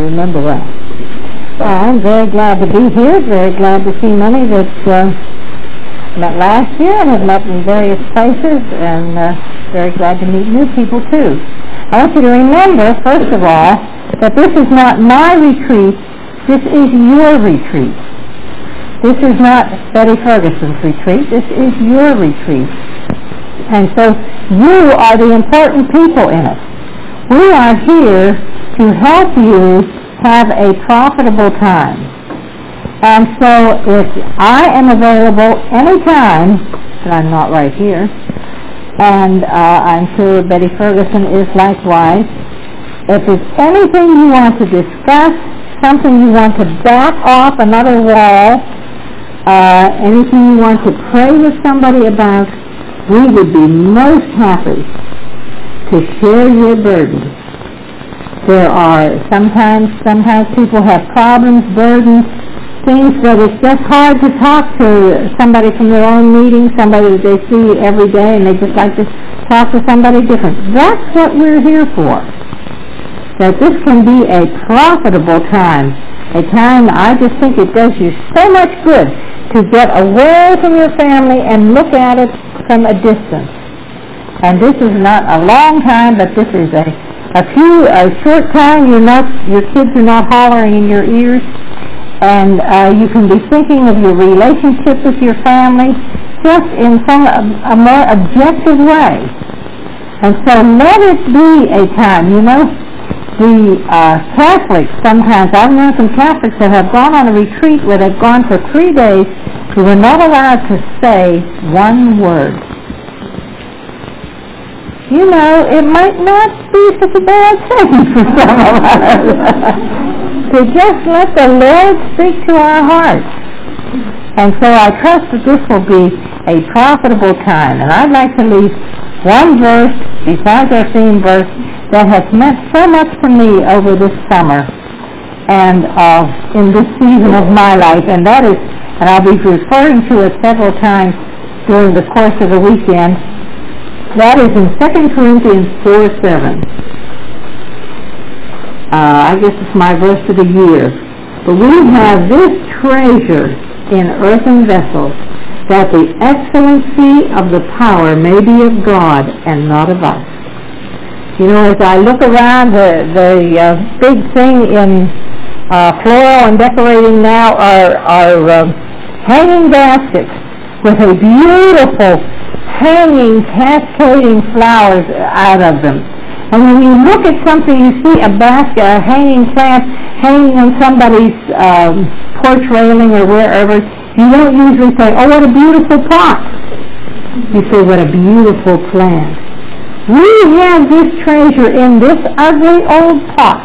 remember that. I'm very glad to be here, very glad to see many that met last year and have met in various places, and very glad to meet new people too. I want you to remember, first of all, that this is not my retreat, this is your retreat. This is not Betty Ferguson's retreat, this is your retreat. And so you are the important people in it. We are here to help you have a profitable time. And so if I am available anytime, and I'm not right here, and I'm sure Betty Ferguson is likewise, if there's anything you want to discuss, something you want to back off another wall, anything you want to pray with somebody about, we would be most happy to share your burden. There are sometimes people have problems, burdens, things that it's just hard to talk to somebody from their own meeting, somebody that they see every day, and they just like to talk to somebody different. That's what we're here for. That this can be a profitable time, a time I just think it does you so much good to get away from your family and look at it from a distance. And this is not a long time, but this is a short time. Your kids are not hollering in your ears, and you can be thinking of your relationship with your family just in a more objective way. And so let it be a time. The Catholics sometimes, I've known some Catholics that have gone on a retreat where they've gone for 3 days who were not allowed to say one word. It might not be such a bad thing for some of us to just let the Lord speak to our hearts. And so I trust that this will be a profitable time. And I'd like to leave one verse, besides our theme verse, that has meant so much to me over this summer and in this season of my life, and that is, and I'll be referring to it several times during the course of the weekend, that is in 2 Corinthians 4:7. I guess it's my verse of the year. But we have this treasure in earthen vessels, that the excellency of the power may be of God and not of us. As I look around, the big thing in floral and decorating now are hanging baskets with a beautiful hanging, cascading flowers out of them. And when you look at something, you see a basket, a hanging plant hanging on somebody's porch railing or wherever, you don't usually say, oh, what a beautiful pot. You say, what a beautiful plant. We have this treasure in this ugly old pot,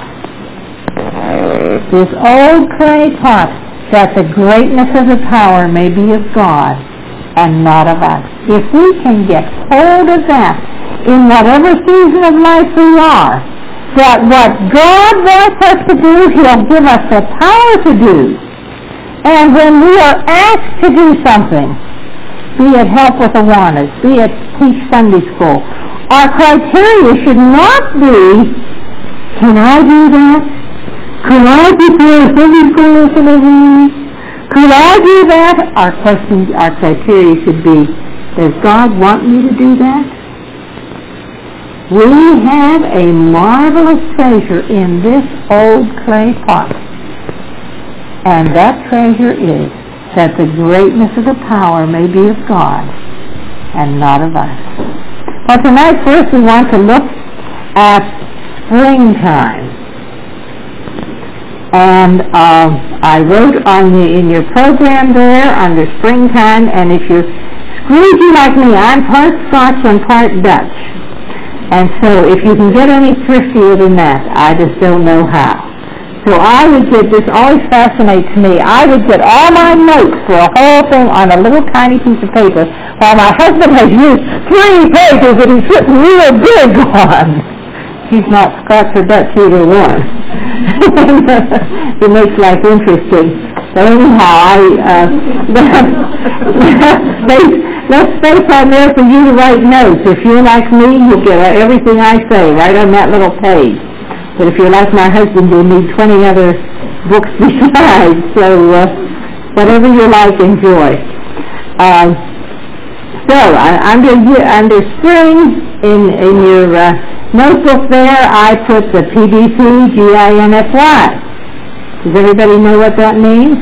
this old clay pot, that the greatness of the power may be of God and not of us. If we can get hold of that in whatever season of life we are, that what God wants us to do, He'll give us the power to do. And when we are asked to do something, be it help with Awanas, be it teach Sunday school, our criteria should not be, can I do that? Could I prepare a Sunday school lesson every week? Could I do that? Our criteria should be, does God want me to do that? We have a marvelous treasure in this old clay pot. And that treasure is that the greatness of the power may be of God and not of us. Well, tonight first we want to look at springtime. And I wrote in your program there under springtime, and if you're Scroogey like me, I'm part Scotch and part Dutch. And so if you can get any thriftier than that, I just don't know how. So I would get, this always fascinates me, I would get all my notes for a whole thing on a little tiny piece of paper, while my husband has used 3 pages that he's written real big on. He's not Scotch or Dutch either one. It makes life interesting. So anyhow, let's space on there for you to write notes. If you're like me, you'll get everything I say right on that little page. But if you're like my husband, you'll need 20 other books besides. So whatever you like, enjoy. So under spring in your notebook there, I put the PBC GINFY. Does everybody know what that means?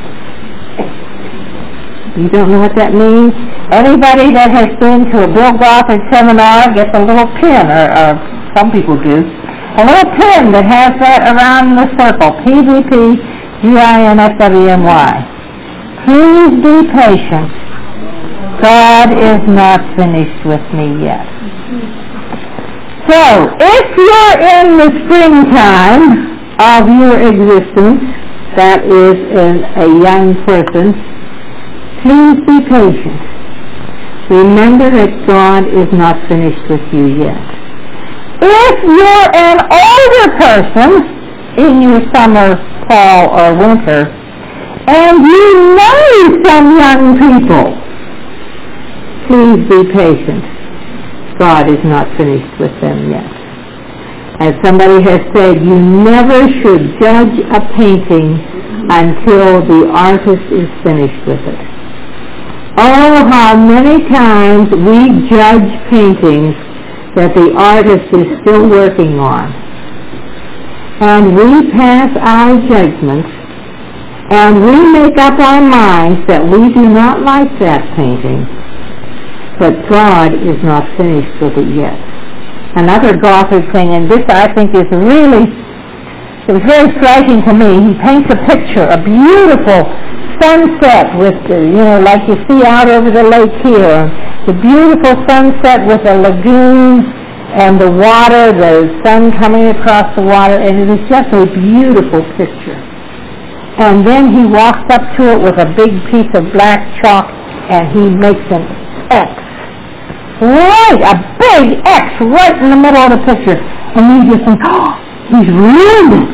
You don't know what that means? Anybody that has been to a Bill Gothard seminar gets a little pin, or some people do, a little pin that has that around the circle, PBP GINFWMY. Please be patient. God is not finished with me yet. So, if you're in the springtime of your existence, that is a young person, please be patient. Remember that God is not finished with you yet. If you're an older person in your summer, fall, or winter, and you know some young people, please be patient. God is not finished with them yet. As somebody has said, you never should judge a painting until the artist is finished with it. Oh, how many times we judge paintings that the artist is still working on. And we pass our judgments, and we make up our minds that we do not like that painting. But God is not finished with it yet. Another Gothard thing, and this I think is really, it was very striking to me. He paints a picture, a beautiful sunset with, like you see out over the lake here. The beautiful sunset with a lagoon and the water, the sun coming across the water, and it is just a beautiful picture. And then he walks up to it with a big piece of black chalk, and he makes an X. Right, a big X right in the middle of the picture. And you just think, oh, he's ruined it.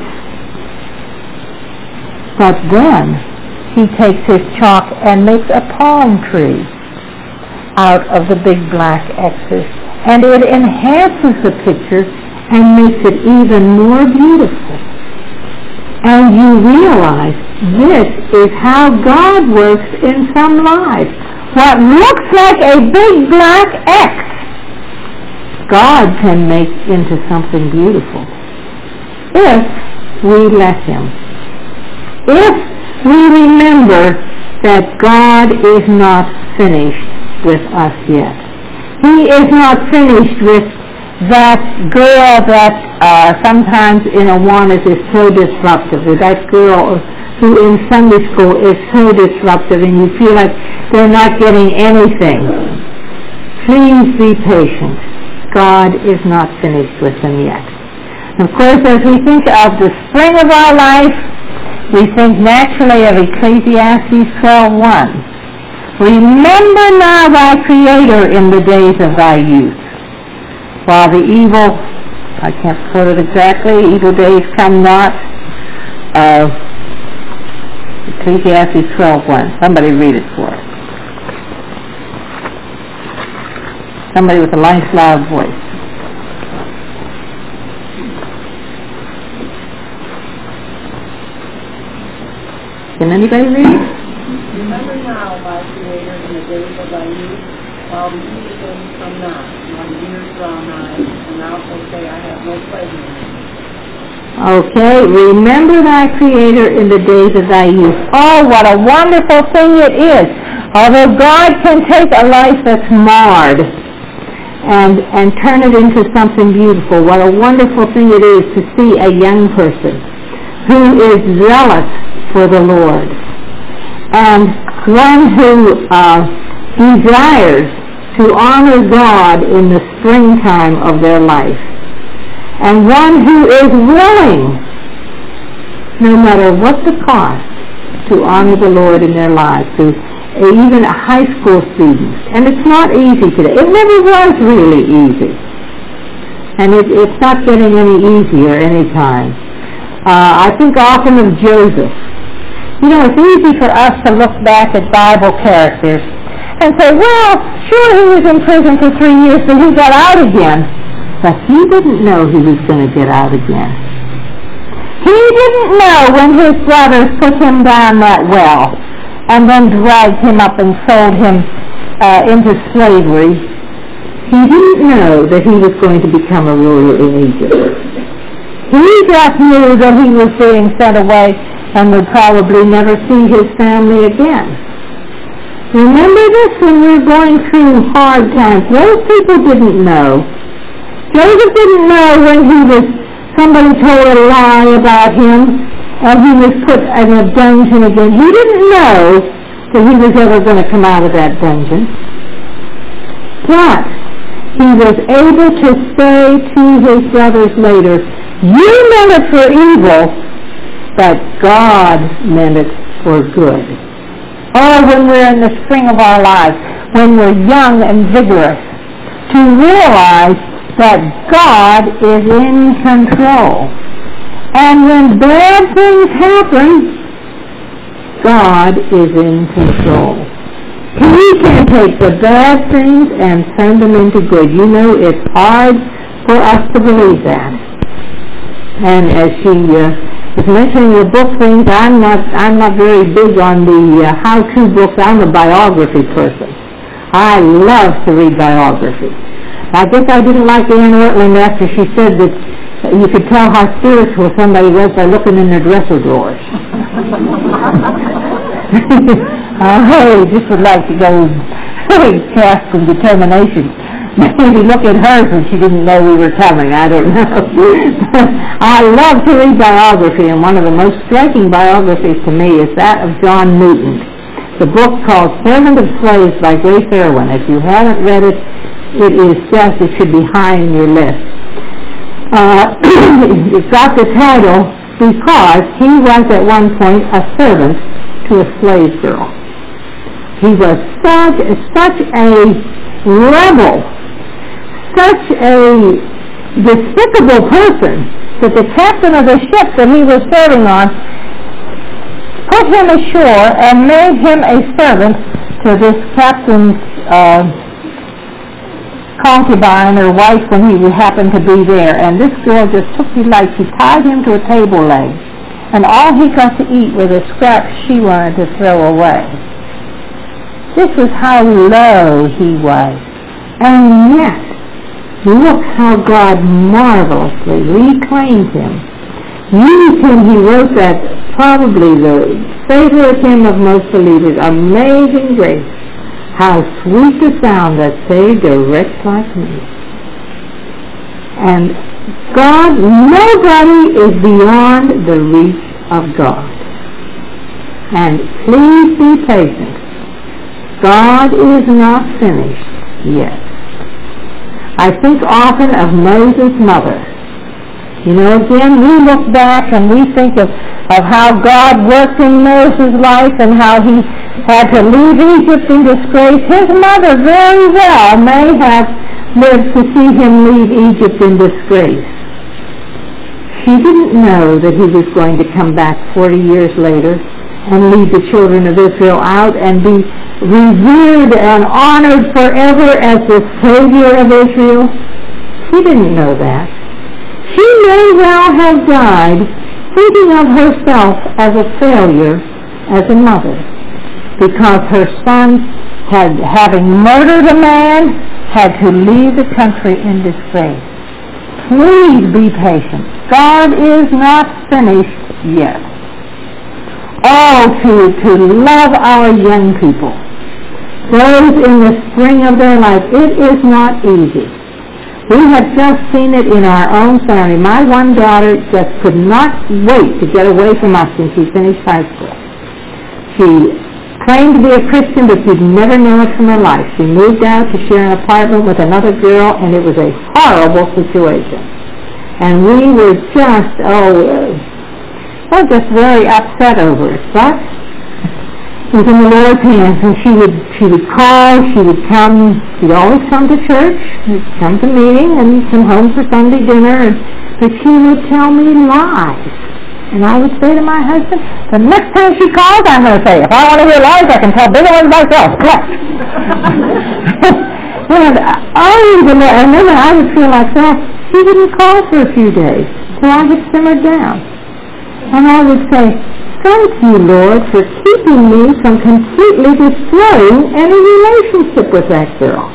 But then he takes his chalk and makes a palm tree out of the big black X's. And it enhances the picture and makes it even more beautiful. And you realize this is how God works in some lives. What looks like a big black X, God can make into something beautiful if we let Him. If we remember that God is not finished with us yet. He is not finished with that girl that sometimes in Awanas is so disruptive, or that girl who in Sunday school is so disruptive and you feel like they're not getting anything. Please be patient. God is not finished with them yet. Of course, as we think of the spring of our life, we think naturally of Ecclesiastes 12:1. Remember now thy Creator in the days of thy youth, while the evil, I can't quote it exactly, evil days come not. Ecclesiastes 12:1. Somebody read it for us. Somebody with a nice loud voice. Can anybody read it? Remember now, thy Creator, in the days of thy youth, while the evil days come not, while the years draw nigh, and thou shalt say, I have no pleasure in it. Okay, remember thy Creator in the days of thy youth. Oh, what a wonderful thing it is. Although God can take a life that's marred and turn it into something beautiful, what a wonderful thing it is to see a young person who is zealous for the Lord, and one who desires to honor God in the springtime of their life, and one who is willing, no matter what the cost, to honor the Lord in their lives, to even high school students. And it's not easy today. It never was really easy. And it's not getting any easier anytime. I think often of Joseph. You know, it's easy for us to look back at Bible characters and say, well, sure, he was in prison for 3 years, but he got out again. But he didn't know he was going to get out again. He didn't know when his brothers put him down that well and then dragged him up and sold him into slavery. He didn't know that he was going to become a ruler in Egypt. He just knew that he was being sent away and would probably never see his family again. Remember this when we're going through hard times. Those people didn't know. Joseph didn't know when somebody told a lie about him and he was put in a dungeon again. He didn't know that he was ever going to come out of that dungeon. But he was able to say to his brothers later, you meant it for evil, but God meant it for good. Oh, when we're in the spring of our lives, when we're young and vigorous, to realize that God is in control. And when bad things happen, God is in control. He can take the bad things and turn them into good. You know, it's hard for us to believe that. And as she was mentioning the book things, I'm not very big on the how-to books. I'm a biography person. I love to read biography. I guess I didn't like Anne Ortland after she said that you could tell how spiritual somebody was by looking in their dresser drawers. I just would like to go cast some determination. Maybe look at hers when she didn't know we were coming. I don't know. I love to read biography, and one of the most striking biographies to me is that of John Newton. The book called Servant of Slaves by Grace Irwin. If you haven't read it, it should be high in your list. It got the title because he was at one point a servant to a slave girl. He was such a rebel, such a despicable person that the captain of the ship that he was serving on put him ashore and made him a servant to this captain's concubine or wife when he happened to be there. And this girl just took delight. She tied him to a table leg, and all he got to eat were the scraps she wanted to throw away. This was how low he was. And yet, look how God marvelously reclaimed him. Used him, he wrote that, probably the favorite hymn of most believers, Amazing Grace. How sweet the sound that saved a wretch like me. And God, nobody is beyond the reach of God. And please be patient. God is not finished yet. I think often of Moses' mother. You know, again, we look back and we think of how God worked in Moses' life and how he had to leave Egypt in disgrace. His mother very well may have lived to see him leave Egypt in disgrace. She didn't know that he was going to come back 40 years later and lead the children of Israel out and be revered and honored forever as the Savior of Israel. She didn't know that. She may well have died thinking of herself as a failure as a mother, because her son, having murdered a man, had to leave the country in disgrace. Please be patient. God is not finished yet. Oh, to love our young people, those in the spring of their life, it is not easy. We have just seen it in our own family. My one daughter just could not wait to get away from us when she finished high school. She claimed to be a Christian, but you'd never know it from her life. She moved out to share an apartment with another girl, and it was a horrible situation. And we were just very upset over it. But it was in the Lord's hands, and she would call, she'd always come to church, she'd come to meeting, and come home for Sunday dinner, but she would tell me lies. And I would say to my husband, the next time she calls, I'm going to say, if I want to hear lies, I can tell bigger ones myself. Come and then I would feel like that. She wouldn't call for a few days, so I would simmer down. And I would say, thank you, Lord, for keeping me from completely destroying any relationship with that girl.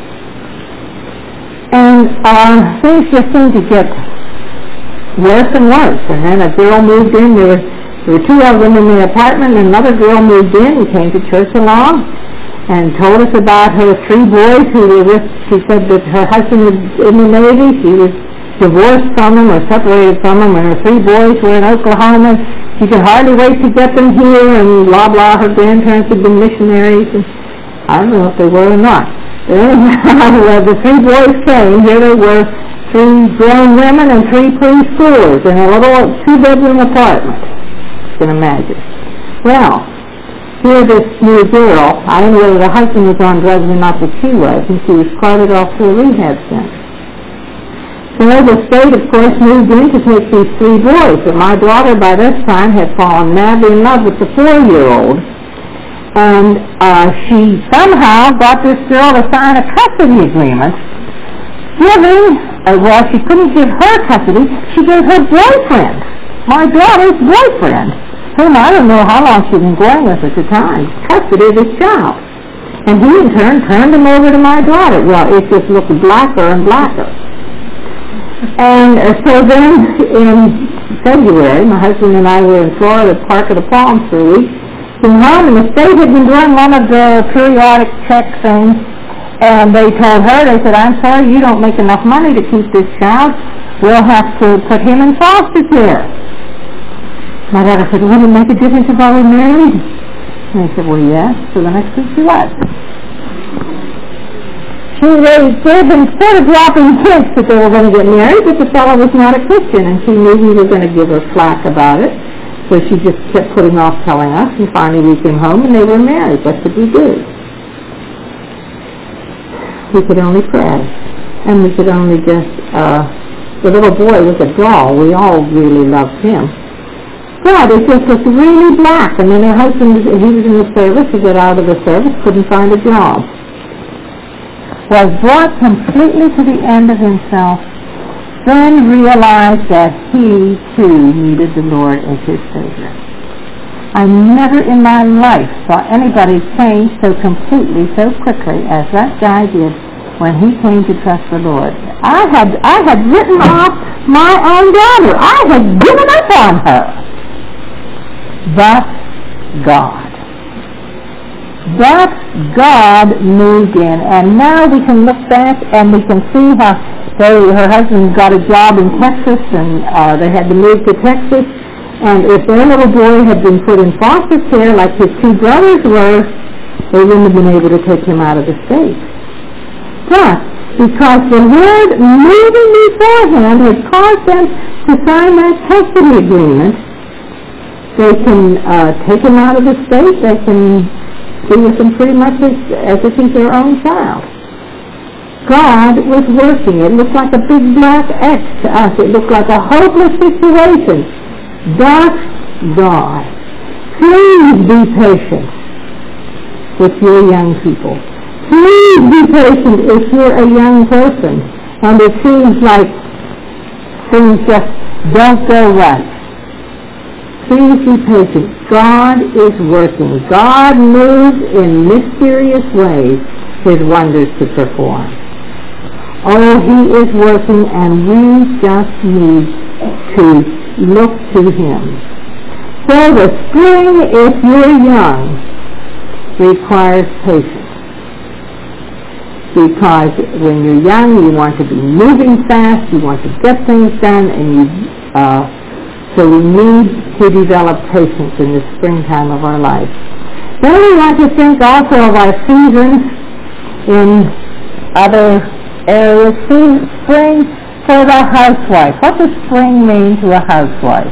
And things just seemed to get worse and worse. And then a girl moved in. There were two of them in the apartment, and another girl moved in and came to church along and told us about her three boys who were with. She said that her husband was in the Navy. She was divorced from him or separated from him, and her three boys were in Oklahoma. She could hardly wait to get them here, and blah, blah. Her grandparents had been missionaries, and I don't know if they were or not. But anyhow, the three boys came. Here they were, three grown women and three preschoolers in a little two-bedroom apartment. You can imagine. Well, here this new girl, I don't know whether the husband was on drugs or not, but she was, and she was carted off to a rehab center. So the state, of course, moved in to take these three boys, but my daughter by this time had fallen madly in love with the 4-year-old, and she somehow got this girl to sign a custody agreement giving, well, she couldn't give her custody, she gave her boyfriend, my daughter's boyfriend, whom I don't know how long she'd been going with at the time, custody of this child. And he in turn turned him over to my daughter. Well, it just looked blacker and blacker. And so then in February, my husband and I were in Florida at Park of the Palms for a week. Came home, and the state had been doing one of the periodic check things, and they told her, they said, I'm sorry, you don't make enough money to keep this child. We'll have to put him in foster care. My daughter said, would it make a difference if I were married? And I said, well, yes. So the next week she was. They'd been sort of dropping hints that they were going to get married, but the fellow was not a Christian, and she knew we were going to give her flack about it. So she just kept putting off telling us, and finally we came home and they were married. What could we do? We could only pray. And we could only just, the little boy was a doll. We all really loved him. But it just looked really black. And then her husband, he was in the service, he got out of the service, couldn't find a job. Was brought completely to the end of himself, then realized that he too needed the Lord as his Savior. I never in my life saw anybody change so completely, so quickly as that guy did when he came to trust the Lord. I had written off my own daughter. I had given up on her. But God moved in, and now we can look back and we can see how her husband got a job in Texas, and they had to move to Texas, and if their little boy had been put in foster care like his two brothers were, they wouldn't have been able to take him out of the state. But because the Lord moving beforehand had caused them to sign that custody agreement, they can take him out of the state, they can be with him pretty much as if he's their own child. God was working. It looked like a big black X to us. It looked like a hopeless situation. But God, please be patient with your young people. Please be patient if you're a young person and it seems like things just don't go right. Please be patient. God is working. God moves in mysterious ways his wonders to perform. Oh, he is working, and we just need to look to him. So the spring, if you're young, requires patience. Because when you're young, you want to be moving fast, you want to get things done, and so we need to develop patience in the springtime of our life. Then we want to think also of our seasons in other areas. Spring for the housewife. What does spring mean to a housewife?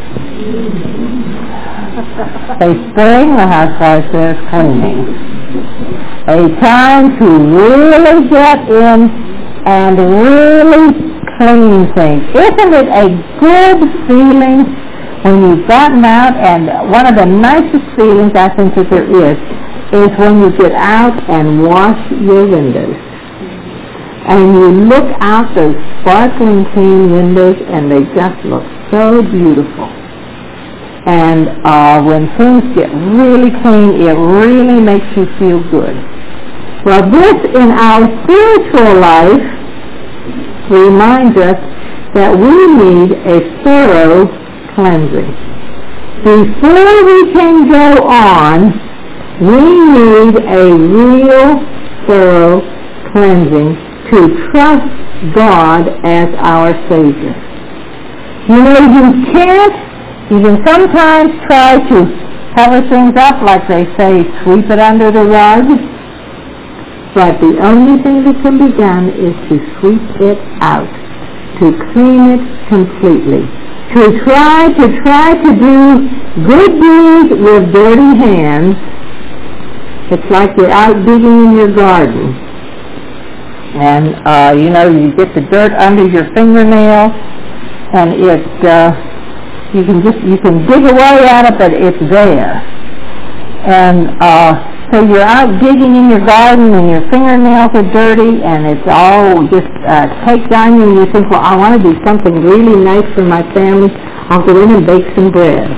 Say spring, the housewife says cleaning. A time to really get in and really clean things. Isn't it a good feeling when you've gotten out? And one of the nicest feelings I think that there is when you get out and wash your windows. And you look out those sparkling clean windows and they just look so beautiful. And when things get really clean, it really makes you feel good. Well, this in our spiritual life reminds us that we need a thorough cleansing. Before we can go on, we need a real thorough cleansing to trust God as our Savior. You know, you can sometimes try to cover things up, like they say, sweep it under the rug, but the only thing that can be done is to sweep it out, to clean it completely, to try to do good deeds with dirty hands. It's like you're out digging in your garden, and you get the dirt under your fingernail, and you can dig away at it, but it's there. And so you're out digging in your garden, and your fingernails are dirty, and it's all just caked on you, and you think, well, I want to do something really nice for my family. I'll go in and bake some bread.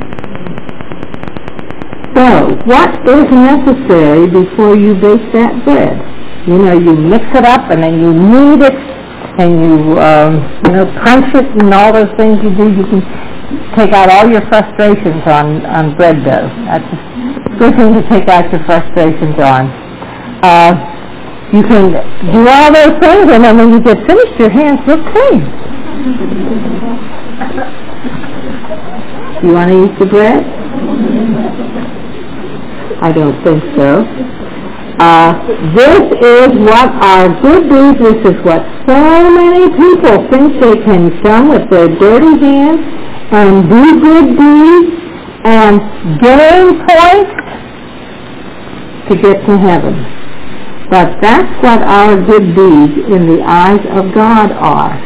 So, what is necessary before you bake that bread? You mix it up, and then you knead it, and you crunch it, and all those things you do. You can take out all your frustrations on bread dough. That's a good thing to take out your frustrations on. You can do all those things, and then when you get finished, your hands look clean. You want to eat the bread? I don't think so. This is what our good deeds, this is what so many people think they can come with their dirty hands and do good deeds and gain points to get to heaven. But that's what our good deeds in the eyes of God are.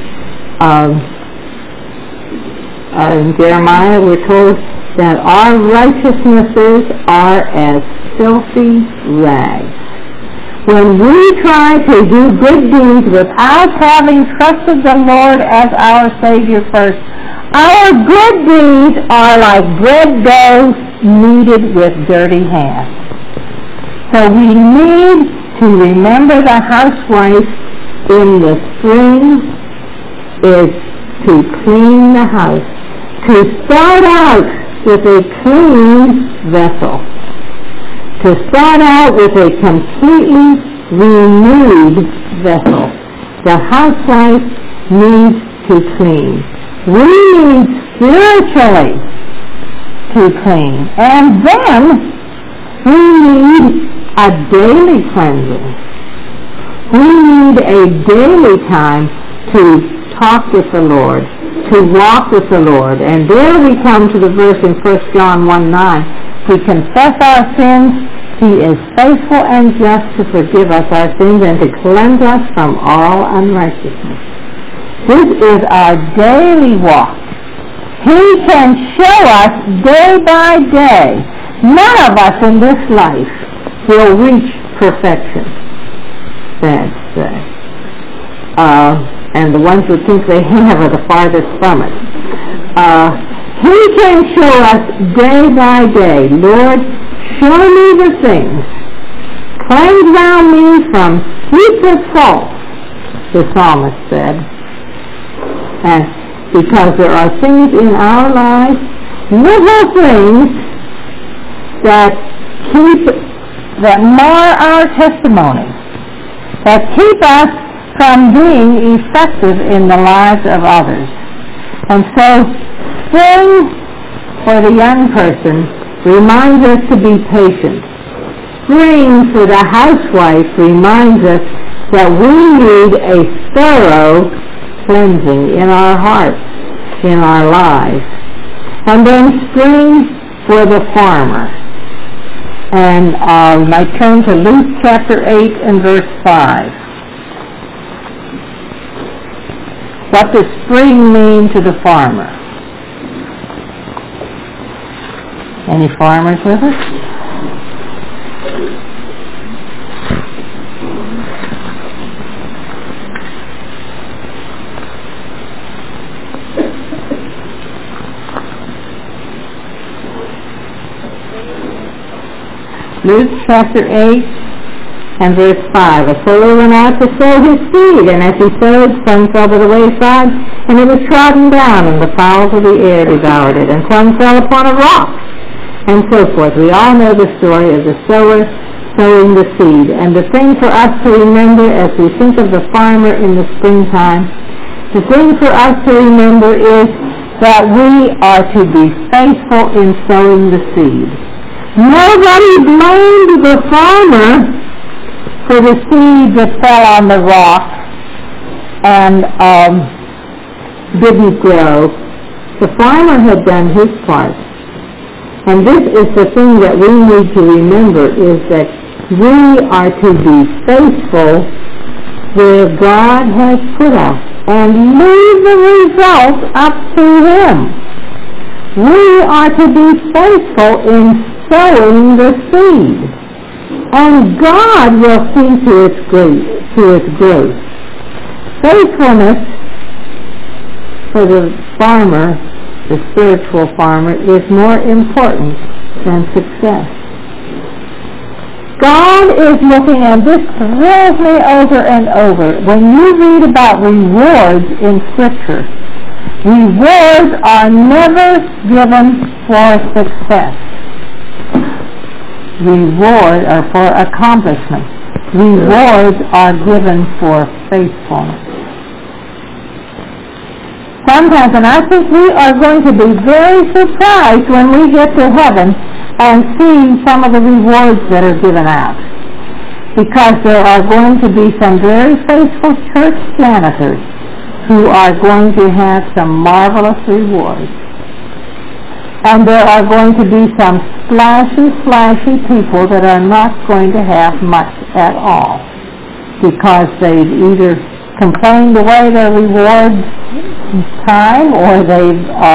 In Jeremiah we're told that our righteousnesses are as filthy rags. When we try to do good deeds without having trusted the Lord as our Savior first, our good deeds are like bread dough kneaded with dirty hands. So we need to remember the housewife in the spring is to clean the house, to start out with a clean vessel, to start out with a completely renewed vessel. The housewife needs to clean. We need spiritually to clean. And then we need a daily cleansing. We need a daily time to talk with the Lord, to walk with the Lord. And there we come to the verse in 1 John 1:9. We confess our sins. He is faithful and just to forgive us our sins and to cleanse us from all unrighteousness. This is our daily walk. He can show us day by day. None of us in this life will reach perfection. Sad to say. And the ones who think they have are the farthest from it. He can show us day by day. Lord, show me the things. Cleanse thou me from secret faults, the psalmist said. And because there are things in our lives, little things that mar our testimony, that keep us from being effective in the lives of others. And so, spring for the young person reminds us to be patient. Spring for the housewife reminds us that we need a thorough cleansing in our hearts, in our lives. And then spring for the farmer. And we might turn to Luke chapter 8 and verse 5. What does spring mean to the farmer? Any farmers with us? Luke chapter 8 and verse 5. A sower went out to sow his seed, and as he sowed, some fell by the wayside, and it was trodden down, and the fowls of the air devoured it, and some fell upon a rock, and so forth. We all know the story of the sower sowing the seed. And the thing for us to remember as we think of the farmer in the springtime, the thing for us to remember is that we are to be faithful in sowing the seed. Nobody blamed the farmer for the seed that fell on the rock and didn't grow. The farmer had done his part. And this is the thing that we need to remember, is that we are to be faithful where God has put us and leave the results up to Him. We are to be faithful in sowing the seed, and God will see to its growth. Faithfulness for the farmer, the spiritual farmer, is more important than success. God is looking, and this thrills me over and over. When you read about rewards in Scripture, rewards are never given for success. Rewards are for accomplishment. Rewards are given for faithfulness. Sometimes, and I think we are going to be very surprised when we get to heaven and see some of the rewards that are given out. Because there are going to be some very faithful church janitors who are going to have some marvelous rewards. And there are going to be some flashy people that are not going to have much at all, because they've either complained away their rewards time, or they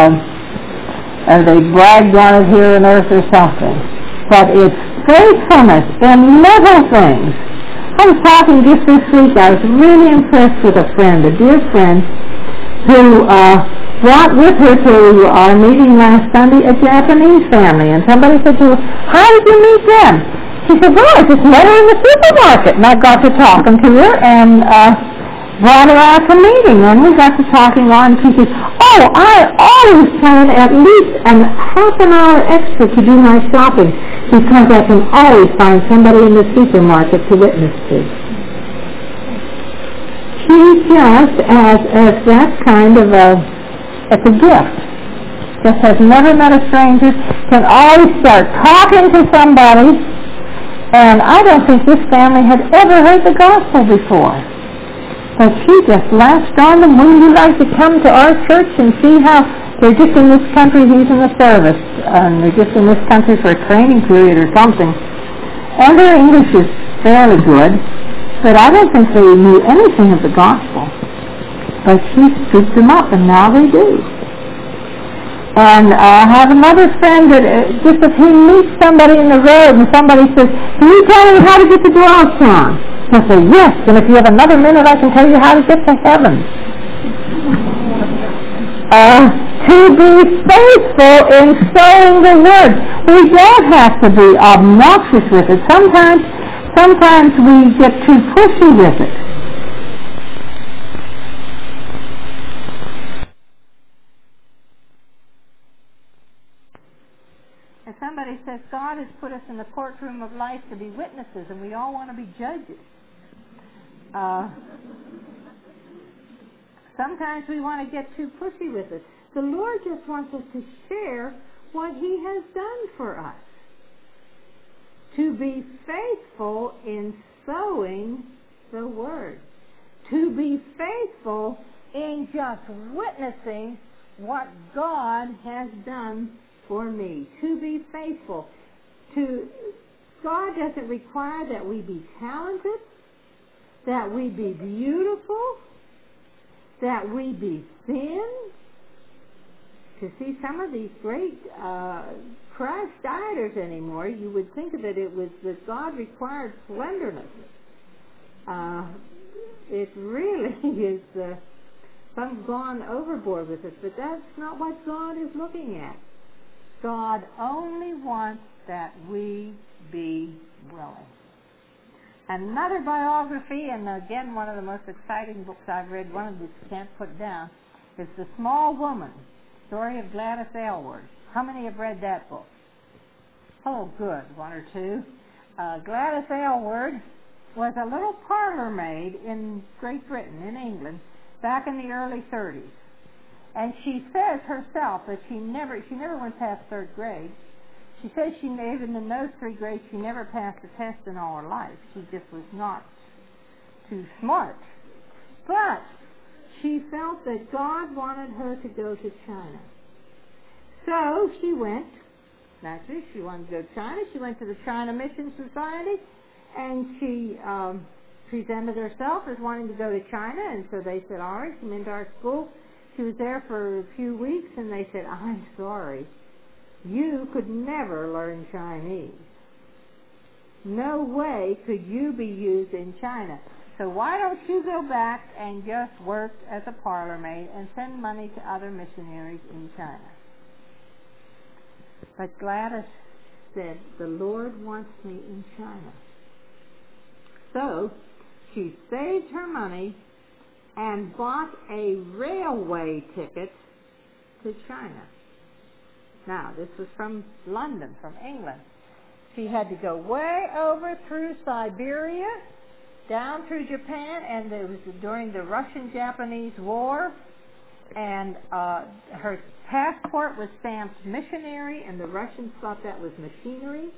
bragged on it here on earth or something. But it's faithfulness in little things. I was talking just this week. I was really impressed with a friend, a dear friend, who brought with her to our meeting last Sunday a Japanese family. And somebody said to her, "How did you meet them?" She said, "Well, I just met her in the supermarket." And I got to talking to her and brought her out to meeting. And we got to talking on. She said, "Oh, I always plan at least half an hour extra to do my shopping, because I can always find somebody in the supermarket to witness to." She just, as that kind of it's a gift. Just has never met a stranger, can always start talking to somebody. And I don't think this family had ever heard the gospel before. But she just latched on them. "Wouldn't you like to come to our church and see how they're just in this country?" He's in the service, and they're just in this country for a training period or something. And their English is fairly good, but I don't think they knew anything of the gospel. But she scooped them up, and now they do. And I have another friend that just if he meets somebody in the road and somebody says, "Can you tell me how to get to Doylestown?" He'll say, "Yes, and if you have another minute, I can tell you how to get to heaven." To be faithful in sowing the word. We don't have to be obnoxious with it. Sometimes we get too pushy with it. If somebody says God has put us in the courtroom of life to be witnesses, and we all want to be judges. Sometimes we want to get too pushy with it. The Lord just wants us to share what He has done for us. To be faithful in sowing the word. To be faithful in just witnessing what God has done for me. To be faithful. God doesn't require that we be talented, that we be beautiful, that we be thin. To see some of these great crash dieters anymore, you would think that it was that God required slenderness. It really is some gone overboard with it, but that's not what God is looking at. God only wants that we be willing. Another biography, and again one of the most exciting books I've read, one of which you can't put down, is The Small Woman, story of Gladys Aylward. How many have read that book? Oh, good, one or two. Gladys Aylward was a little parlor maid in Great Britain, in England, back in the early 30s. And she says herself that she never went past third grade. She says even in those 3 grades, she never passed a test in all her life. She just was not too smart. But she felt that God wanted her to go to China. So she went. Naturally, she wanted to go to China. She went to the China Mission Society, and she presented herself as wanting to go to China. And so they said, all right, come into our school. She was there for a few weeks, and they said, I'm sorry. You could never learn Chinese. No way could you be used in China. So why don't you go back and just work as a parlor maid and send money to other missionaries in China? But Gladys said, the Lord wants me in China. So she saved her money and bought a railway ticket to China. Now, this was from London, from England. She had to go way over through Siberia, down through Japan, and it was during the Russian-Japanese War, and her passport was stamped missionary, and the Russians thought that was machinery.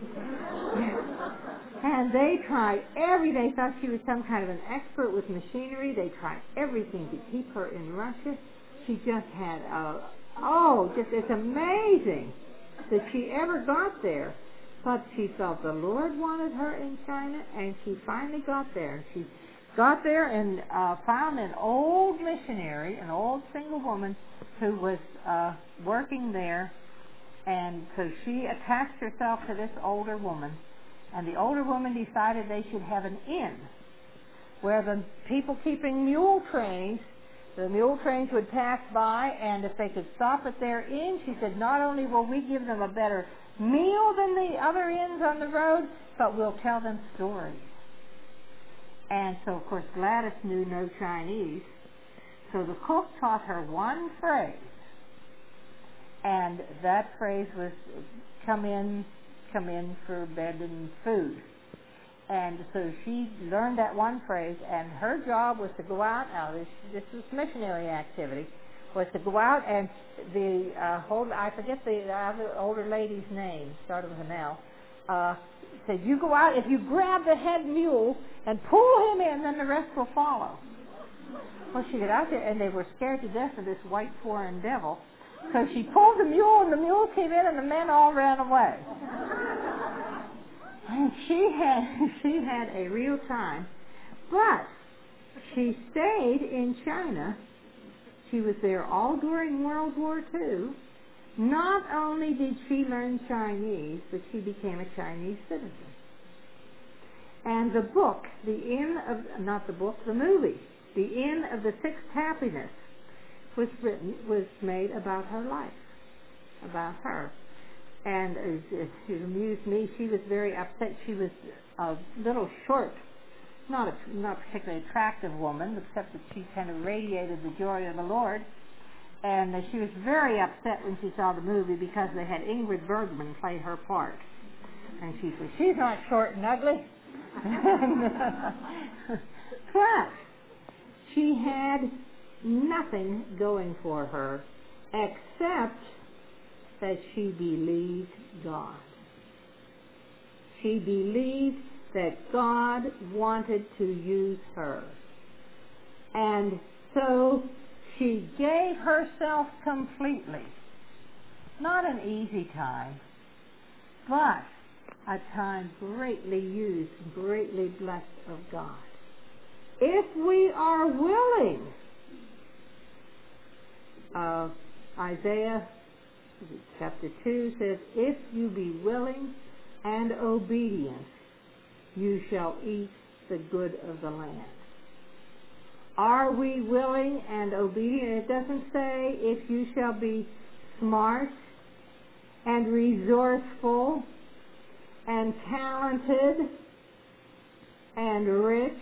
And they tried they thought she was some kind of an expert with machinery. They tried everything to keep her in Russia. She just had it's amazing that she ever got there. But she felt the Lord wanted her in China, and she finally got there. She got there and found an old missionary, an old single woman who was working there, and so she attached herself to this older woman, and the older woman decided they should have an inn where the people keeping mule trains, the mule trains would pass by, and if they could stop at their inn, she said, not only will we give them a better meal than the other inns on the road, but we'll tell them stories. And so, of course, Gladys knew no Chinese, so the cook taught her one phrase, and that phrase was, come in for bed and food. And so she learned that one phrase, and her job was to go out. Now, this was missionary activity, was to go out, and I forget the other older lady's name, started with an L, said, you go out, if you grab the head mule and pull him in, then the rest will follow. Well, she got out there, and they were scared to death of this white foreign devil. So she pulled the mule, and the mule came in, and the men all ran away. And she had a real time. But she stayed in China. She was there all during World War II. Not only did she learn Chinese, but she became a Chinese citizen. And the movie, The Inn of the Sixth Happiness, was made about her life, about her. And it amused me. She was very upset. She was a little short, not a particularly attractive woman, except that she kind of radiated the joy of the Lord. And she was very upset when she saw the movie because they had Ingrid Bergman play her part. And she said, she's not short and ugly. But she had nothing going for her except that she believed God. She believed that God wanted to use her. And so she gave herself completely. Not an easy time, but a time greatly used, greatly blessed of God. If we are willing, Isaiah chapter 2 says, if you be willing and obedient, you shall eat the good of the land. Are we willing and obedient? It doesn't say if you shall be smart and resourceful and talented and rich.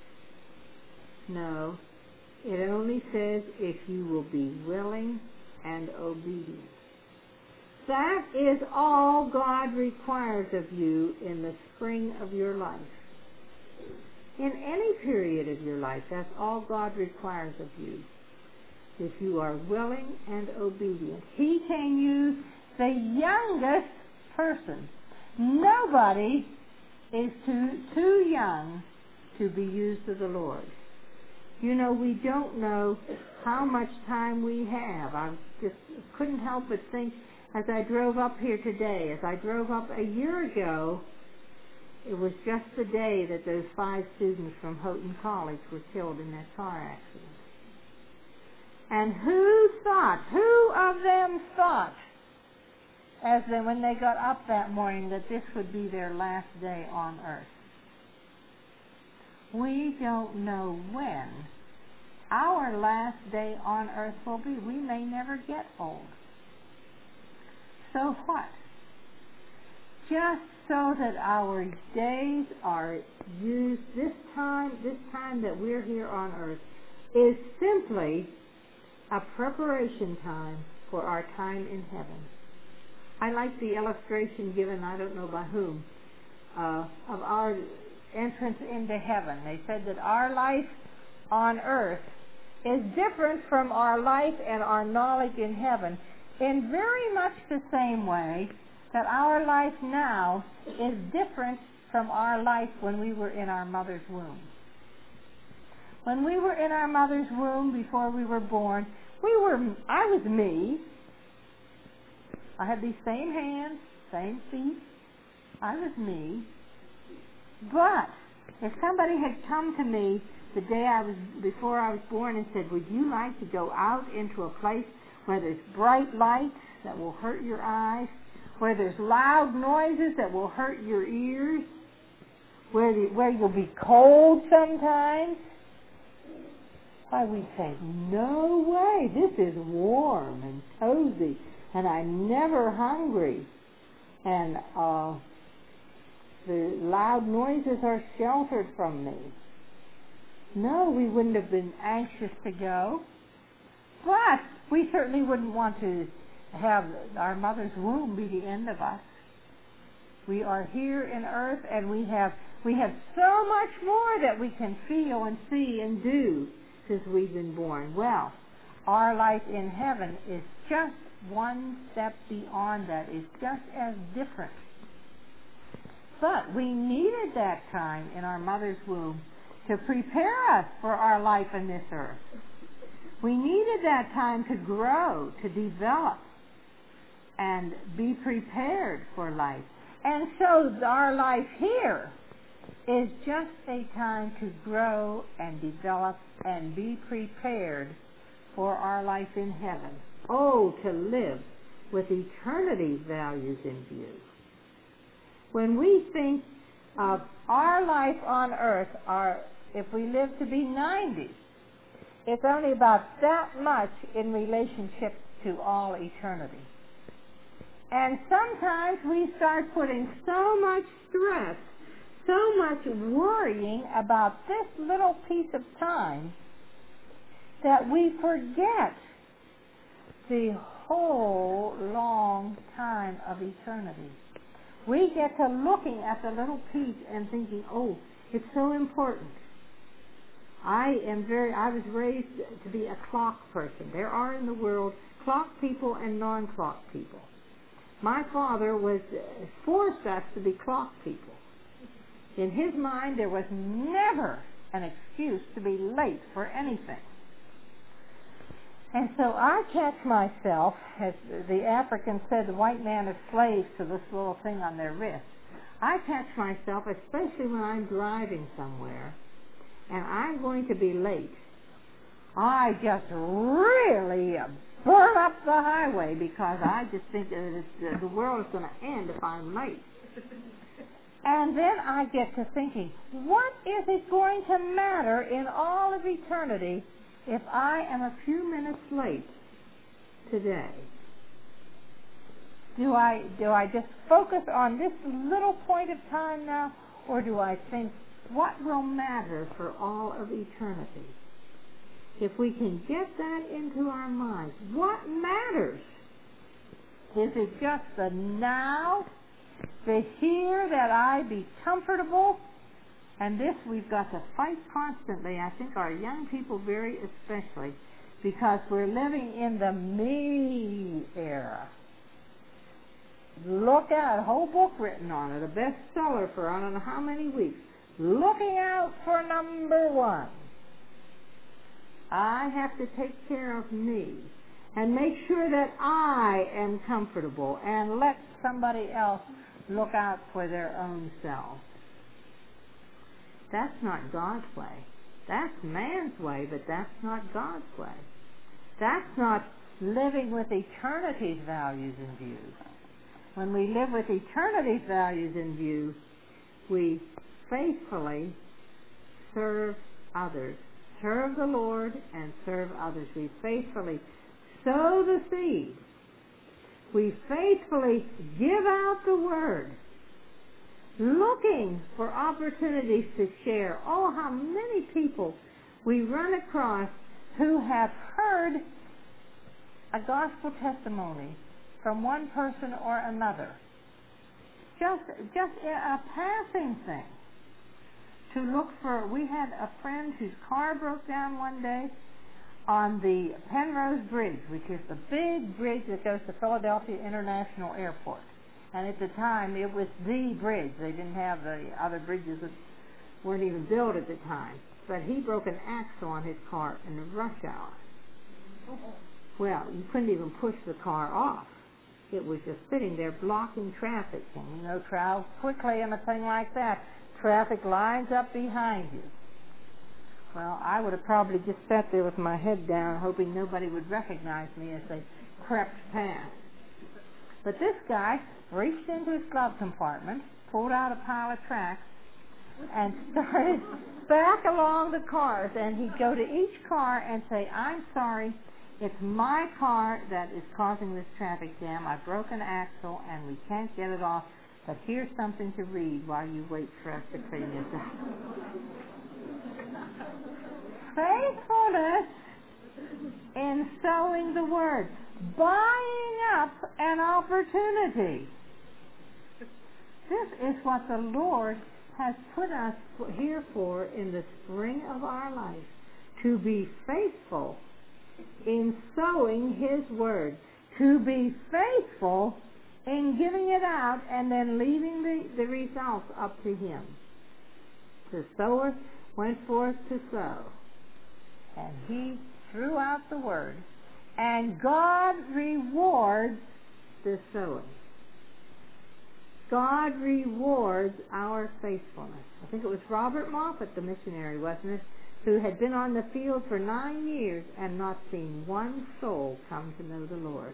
No, it only says if you will be willing and obedient. That is all God requires of you in the spring of your life. In any period of your life, that's all God requires of you. If you are willing and obedient. He can use the youngest person. Nobody is too young to be used of the Lord. You know, we don't know how much time we have. I just couldn't help but think as I drove up here today, as I drove up a year ago, it was just the day that those 5 students from Houghton College were killed in that car accident. And who of them thought, when they got up that morning, that this would be their last day on earth? We don't know when our last day on earth will be. We may never get old. So what? Just so that our days are used, this time that we're here on earth is simply a preparation time for our time in heaven. I like the illustration given, I don't know by whom, of our entrance into heaven. They said that our life on earth is different from our life and our knowledge in heaven in very much the same way that our life now is different from our life when we were in our mother's womb. When we were in our mother's womb before we were born, I was me. I had these same hands, same feet. I was me. But if somebody had come to me the day before I was born and said, would you like to go out into a place where there's bright lights that will hurt your eyes, where there's loud noises that will hurt your ears, where you'll be cold sometimes? Why, we'd say, no way, this is warm and cozy, and I'm never hungry, and the loud noises are sheltered from me. No, we wouldn't have been anxious to go, but we certainly wouldn't want to have our mother's womb be the end of us. We are here in earth, and we have so much more that we can feel and see and do since we've been born. Well, our life in heaven is just one step beyond that. It's just as different. But we needed that time in our mother's womb to prepare us for our life on this earth. We needed that time to grow, to develop, and be prepared for life. And so our life here is just a time to grow and develop and be prepared for our life in heaven. Oh, to live with eternity's values in view. When we think of our life on earth, if we live to be 90, it's only about that much in relationship to all eternity. And sometimes we start putting so much stress, so much worrying about this little piece of time that we forget the whole long time of eternity. We get to looking at the little piece and thinking, oh, it's so important. I was raised to be a clock person. There are in the world clock people and non-clock people. My father forced us to be clock people. In his mind, there was never an excuse to be late for anything. And so I catch myself, as the Africans said, the white man is slaves to this little thing on their wrist. I catch myself, especially when I'm driving somewhere, and I'm going to be late. I just really burn up the highway because I just think that the world is going to end if I'm late. And then I get to thinking, what is it going to matter in all of eternity if I am a few minutes late today? Do I just focus on this little point of time now, or do I think what will matter for all of eternity? If we can get that into our minds, what matters? Is it just the now, the here, that I be comfortable? And this we've got to fight constantly. I think our young people very especially, because we're living in the me era. Look out, a whole book written on it, a bestseller for I don't know how many weeks. Looking out for number one. I have to take care of me and make sure that I am comfortable and let somebody else look out for their own self. That's not God's way. That's man's way, but that's not God's way. That's not living with eternity's values in view. When we live with eternity's values in view, we faithfully serve others. Serve the Lord and serve others. We faithfully sow the seed. We faithfully give out the word, looking for opportunities to share. Oh, how many people we run across who have heard a gospel testimony from one person or another. Just a passing thing. To look for, we had a friend whose car broke down one day on the Penrose Bridge, which is the big bridge that goes to Philadelphia International Airport. And at the time, it was the bridge. They didn't have the other bridges that weren't even built at the time. But he broke an axle on his car in the rush hour. Well, you couldn't even push the car off. It was just sitting there blocking traffic. And you know, travel quickly and a thing like that. Traffic lines up behind you. Well, I would have probably just sat there with my head down, hoping nobody would recognize me as they crept past. But this guy reached into his glove compartment, pulled out a pile of tracts, and started back along the cars. And he'd go to each car and say, "I'm sorry, it's my car that is causing this traffic jam. I broke an axle and we can't get it off. But here's something to read while you wait for us to clean this up." Faithfulness in sowing the word. Buying up an opportunity. This is what the Lord has put us here for in the spring of our life. To be faithful in sowing His word. To be faithful in giving it out and then leaving the results up to Him. The sower went forth to sow, and he threw out the word, and God rewards the sowing. God rewards our faithfulness. I think it was Robert Moffat, the missionary, wasn't it, who had been on the field for 9 years and not seen one soul come to know the Lord.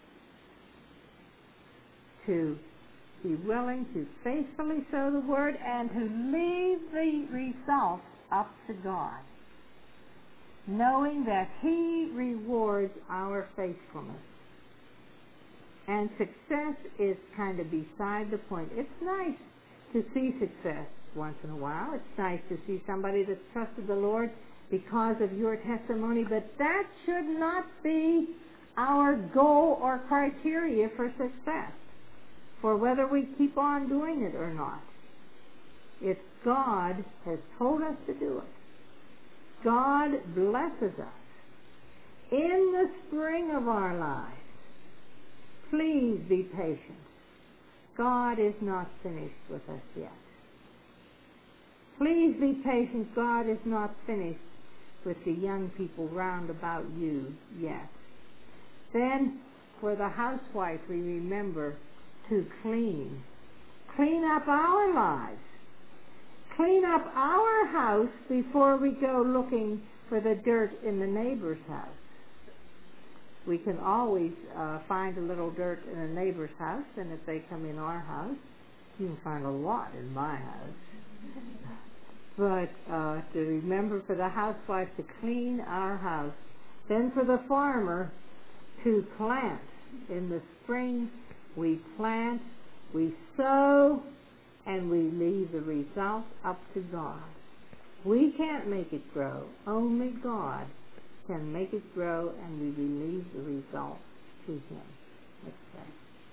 To be willing to faithfully sow the word and to leave the results up to God, knowing that He rewards our faithfulness. And success is kind of beside the point. It's nice to see success once in a while. It's nice to see somebody that's trusted the Lord because of your testimony, but that should not be our goal or criteria for success, for whether we keep on doing it or not. It's God has told us to do it. God blesses us in the spring of our lives. Please be patient. God is not finished with us yet. Please be patient. God is not finished with the young people round about you yet. Then, for the housewife, we remember to clean up our lives. Clean up our house before we go looking for the dirt in the neighbor's house. We can always find a little dirt in a neighbor's house, and if they come in our house, you can find a lot in my house. But to remember for the housewife to clean our house. Then for the farmer to plant in the spring We plant, we sow, and we leave the results up to God. We can't make it grow. Only God can make it grow, and we leave the results to Him. Let's pray.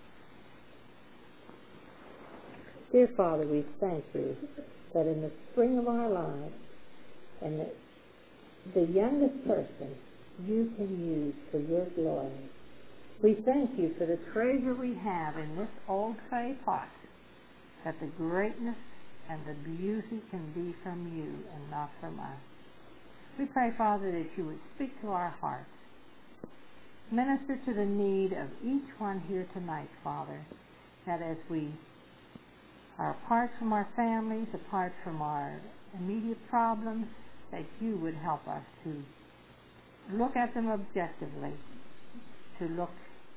Dear Father, we thank you that in the spring of our lives, and the youngest person you can use for your glory. We thank you for the treasure we have in this old clay pot, that the greatness and the beauty can be from you and not from us. We pray, Father, that you would speak to our hearts. Minister to the need of each one here tonight, Father, that as we are apart from our families, apart from our immediate problems, that you would help us to look at them objectively, to look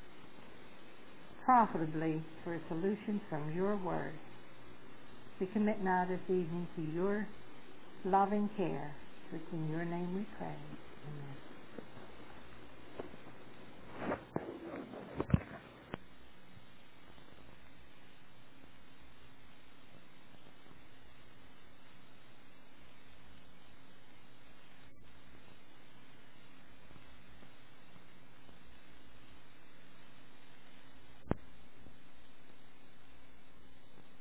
profitably for a solution from your word. We commit now this evening to your loving care. It's in your name we pray. Amen.